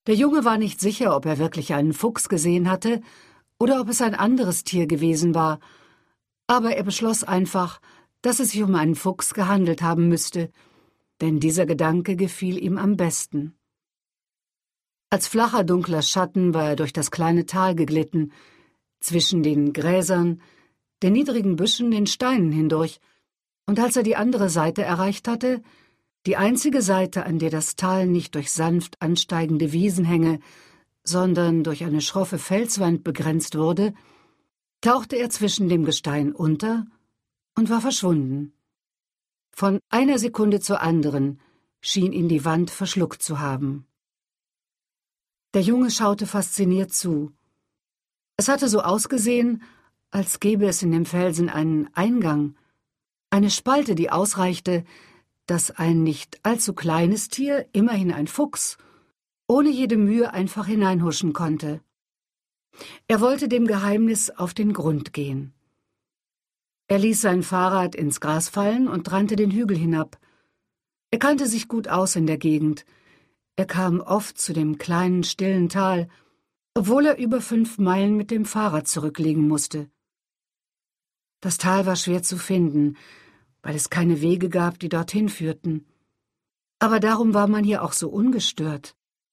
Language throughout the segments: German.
Der Junge war nicht sicher, ob er wirklich einen Fuchs gesehen hatte oder ob es ein anderes Tier gewesen war, aber er beschloss einfach, dass es sich um einen Fuchs gehandelt haben müsste, denn dieser Gedanke gefiel ihm am besten. Als flacher, dunkler Schatten war er durch das kleine Tal geglitten, zwischen den Gräsern, den niedrigen Büschen, den Steinen hindurch, und als er die andere Seite erreicht hatte, die einzige Seite, an der das Tal nicht durch sanft ansteigende Wiesenhänge, sondern durch eine schroffe Felswand begrenzt wurde, tauchte er zwischen dem Gestein unter und war verschwunden. Von einer Sekunde zur anderen schien ihn die Wand verschluckt zu haben. Der Junge schaute fasziniert zu. Es hatte so ausgesehen, als gäbe es in dem Felsen einen Eingang, eine Spalte, die ausreichte, dass ein nicht allzu kleines Tier, immerhin ein Fuchs, ohne jede Mühe einfach hineinhuschen konnte. Er wollte dem Geheimnis auf den Grund gehen. Er ließ sein Fahrrad ins Gras fallen und rannte den Hügel hinab. Er kannte sich gut aus in der Gegend. Er kam oft zu dem kleinen, stillen Tal, obwohl er über 5 Meilen mit dem Fahrrad zurücklegen musste. Das Tal war schwer zu finden, weil es keine Wege gab, die dorthin führten. Aber darum war man hier auch so ungestört.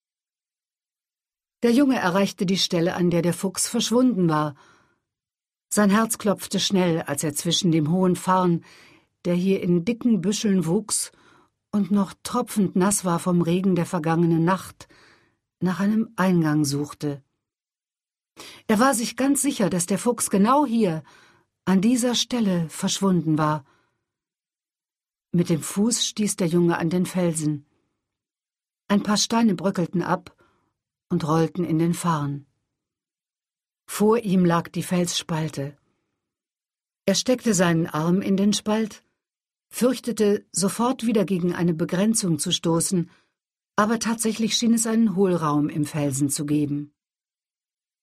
Der Junge erreichte die Stelle, an der der Fuchs verschwunden war. Sein Herz klopfte schnell, als er zwischen dem hohen Farn, der hier in dicken Büscheln wuchs und noch tropfend nass war vom Regen der vergangenen Nacht, nach einem Eingang suchte. Er war sich ganz sicher, dass der Fuchs genau hier, an dieser Stelle, verschwunden war. Mit dem Fuß stieß der Junge an den Felsen. Ein paar Steine bröckelten ab und rollten in den Farn. Vor ihm lag die Felsspalte. Er steckte seinen Arm in den Spalt, fürchtete, sofort wieder gegen eine Begrenzung zu stoßen, aber tatsächlich schien es einen Hohlraum im Felsen zu geben.